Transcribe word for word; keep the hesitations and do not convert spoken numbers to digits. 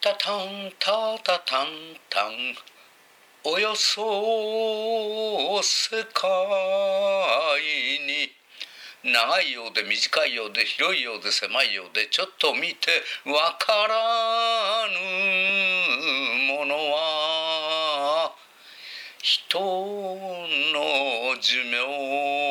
タタンタタタンタン、およそ世界に長いようで短いようで広いようで狭いようで、ちょっと見てわからぬものは人の寿命